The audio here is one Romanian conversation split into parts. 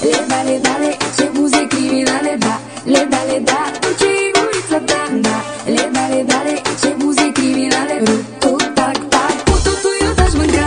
le da, ce buze criminale, da, le da, tu ce guriță, da, da, le da, ce buze criminale, tu, tac, tac, putu, tu eu te-aș mânca.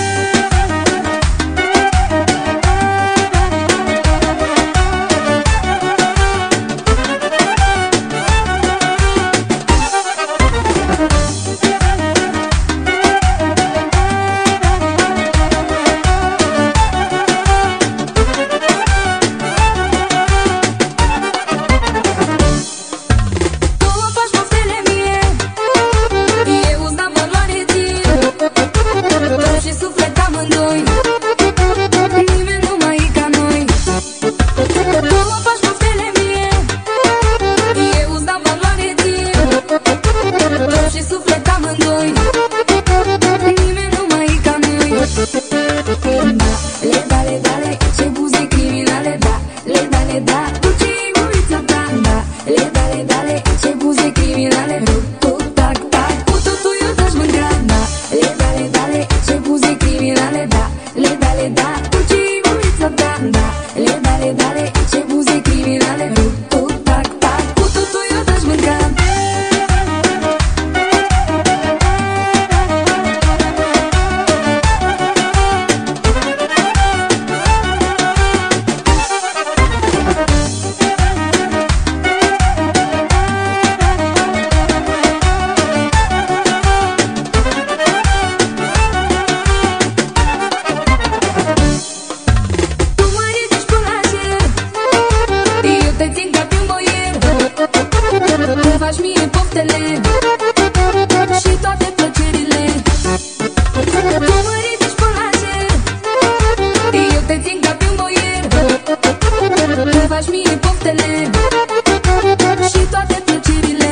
Și toate plăcerile tu mă ridici până la cer, eu te țin ca pe un boier. Îmi faci mie poftele și toate plăcerile.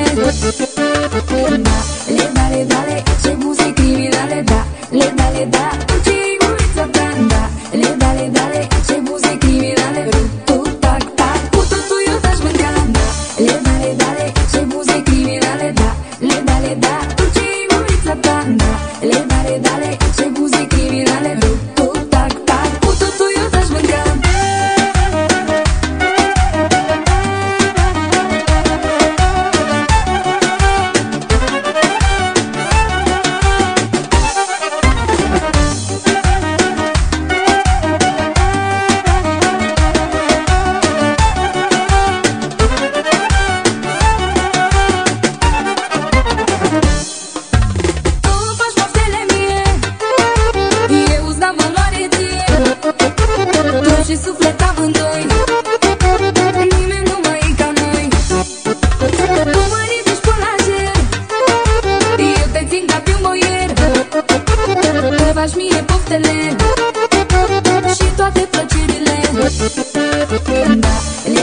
Da, le da, ce buze criminale, da, le da, tu ce guriță, da, da, le da, ce buze criminale, tu, tac, tac, putu, tu eu te-aș mânca. Da, le da, ce buze criminale, da, le da, tu ce guriță, da, da, le da, ce buze criminale, tu, tac, tac, putu, tu eu te-aș mânca. Și suflet amândoi, nimeni nu mai e ca noi. Tu mă ridici până la cer, eu te țin ca pe un boier. Îmi faci mie poftele și toate plăcerile. Da,